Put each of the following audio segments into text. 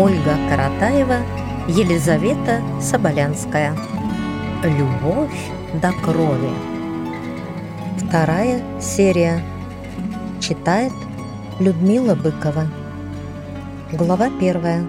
Ольга Каратаева, Елизавета Соболянская. Любовь до крови. Вторая серия. Читает Людмила Быкова. Глава 1.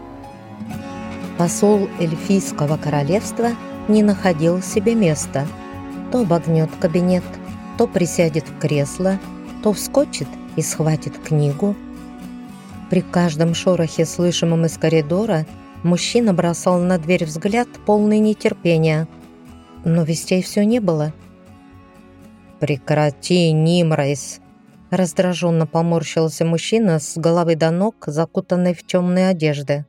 Посол Эльфийского королевства не находил себе места. То обогнет кабинет, то присядет в кресло, то вскочит и схватит книгу. При каждом шорохе, слышимом из коридора, мужчина бросал на дверь взгляд, полный нетерпения. Но вестей все не было. «Прекрати, Нимрейс!» Раздраженно поморщился мужчина с головы до ног, закутанный в темные одежды.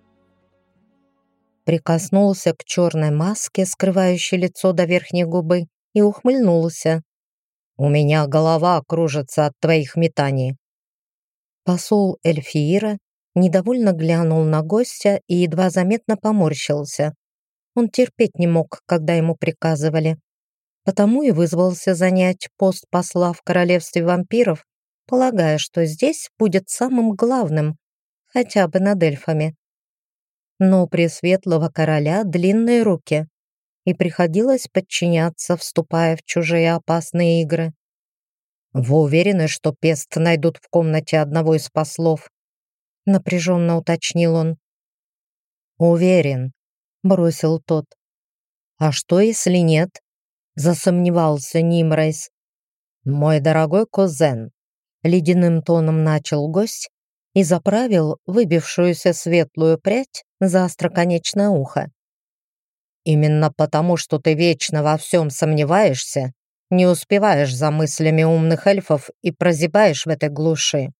Прикоснулся к черной маске, скрывающей лицо до верхней губы, и ухмыльнулся. «У меня голова кружится от твоих метаний». Посол Эльфиира недовольно глянул на гостя и едва заметно поморщился. Он терпеть не мог, когда ему приказывали. Потому и вызвался занять пост посла в королевстве вампиров, полагая, что здесь будет самым главным, хотя бы над эльфами. Но у пресветлого короля длинные руки, и приходилось подчиняться, вступая в чужие опасные игры. «Вы уверены, что Пест найдут в комнате одного из послов?» Напряженно уточнил он. «Уверен», — бросил тот. «А что, если нет?» — засомневался Нимрейс. «Мой дорогой кузен», — ледяным тоном начал гость и заправил выбившуюся светлую прядь за остроконечное ухо. «Именно потому, что ты вечно во всем сомневаешься, не успеваешь за мыслями умных эльфов и прозябаешь в этой глуши».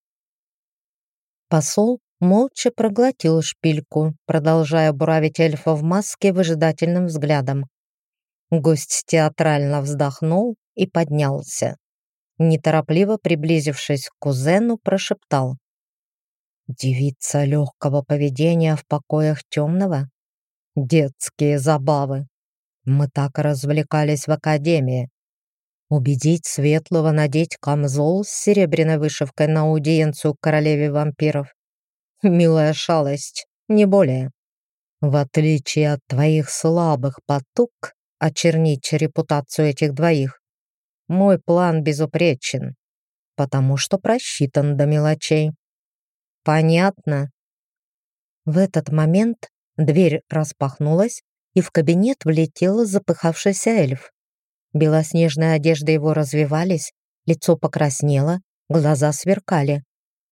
Посол молча проглотил шпильку, продолжая буравить эльфа в маске выжидательным взглядом. Гость театрально вздохнул и поднялся. Неторопливо приблизившись к кузену, прошептал. «Девица легкого поведения в покоях темного? Детские забавы. Мы так развлекались в академии. Убедить Светлого надеть камзол с серебряной вышивкой на аудиенцию к королеве вампиров. Милая шалость, не более. В отличие от твоих слабых потуг очернить репутацию этих двоих, мой план безупречен, потому что просчитан до мелочей. Понятно?» В этот момент дверь распахнулась, и в кабинет влетел запыхавшийся эльф. Белоснежные одежды его развивались, лицо покраснело, глаза сверкали.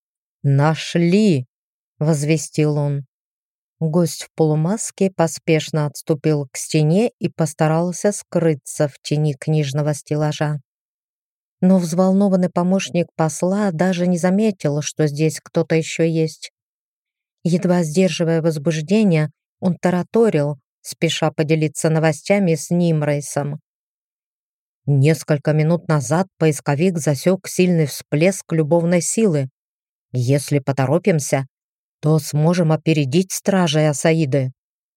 «Нашли!» — возвестил он. Гость в полумаске поспешно отступил к стене и постарался скрыться в тени книжного стеллажа. Но взволнованный помощник посла даже не заметил, что здесь кто-то еще есть. Едва сдерживая возбуждение, он тараторил, спеша поделиться новостями с Нимрейсом. Несколько минут назад поисковик засек сильный всплеск любовной силы. Если поторопимся, то сможем опередить стражей Асаиды.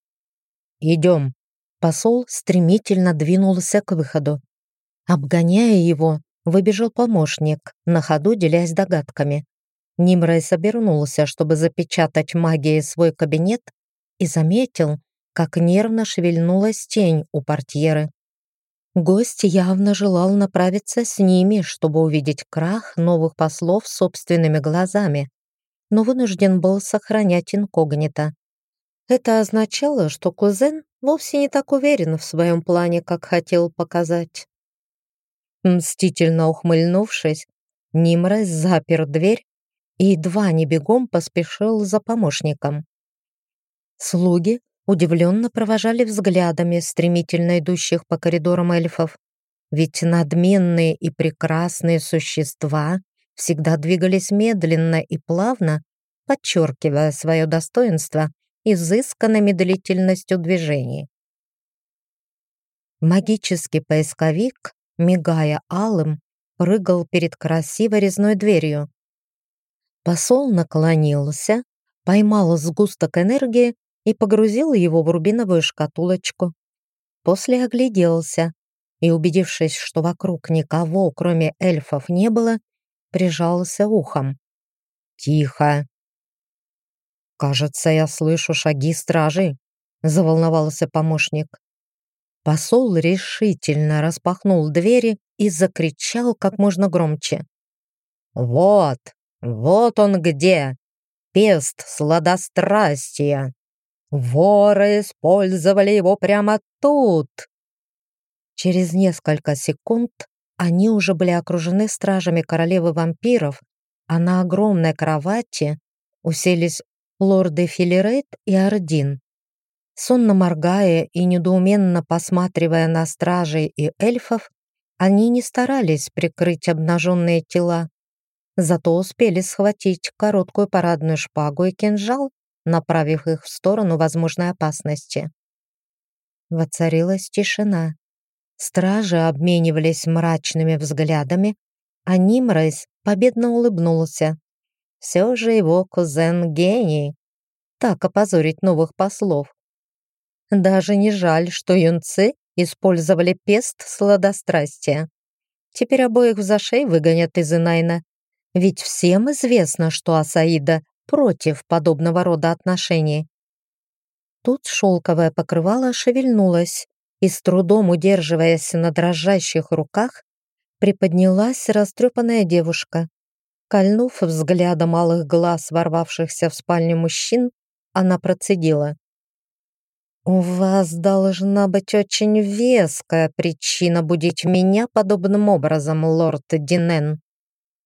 «Идем». Посол стремительно двинулся к выходу. Обгоняя его, выбежал помощник, на ходу делясь догадками. Нимрейс обернулся, чтобы запечатать магией свой кабинет, и заметил, как нервно шевельнулась тень у портьеры. Гость явно желал направиться с ними, чтобы увидеть крах новых послов собственными глазами, но вынужден был сохранять инкогнито. Это означало, что кузен вовсе не так уверен в своем плане, как хотел показать. Мстительно ухмыльнувшись, Нимрейс запер дверь и едва не бегом поспешил за помощником. Слуги удивленно провожали взглядами стремительно идущих по коридорам эльфов, ведь надменные и прекрасные существа всегда двигались медленно и плавно, подчеркивая свое достоинство изысканной медлительностью движений. Магический поисковик, мигая алым, прыгал перед красивой резной дверью. Посол наклонился, поймал сгусток энергии и погрузил его в рубиновую шкатулочку. После огляделся и, убедившись, что вокруг никого, кроме эльфов, не было, прижался ухом. «Тихо!» «Кажется, я слышу шаги стражи», — заволновался помощник. Посол решительно распахнул двери и закричал как можно громче. «Вот, вот он где! Пест сладострастия! Воры использовали его прямо тут!» Через несколько секунд они уже были окружены стражами королевы вампиров, а на огромной кровати уселись лорды Филерейт и Ардин. Сонно моргая и недоуменно посматривая на стражей и эльфов, они не старались прикрыть обнаженные тела, зато успели схватить короткую парадную шпагу и кинжал, направив их в сторону возможной опасности. Воцарилась тишина. Стражи обменивались мрачными взглядами, а Нимрейс победно улыбнулся. Все же его кузен гений. Так опозорить новых послов. Даже не жаль, что юнцы использовали пест сладострастия. Теперь обоих в зашей выгонят из Инайна. Ведь всем известно, что Асаида против подобного рода отношений. Тут шелковое покрывало шевельнулось, и с трудом удерживаясь на дрожащих руках, приподнялась растрепанная девушка. Кольнув взглядом малых глаз ворвавшихся в спальню мужчин, она процедила. «У вас должна быть очень веская причина будить меня подобным образом, лорд Динен».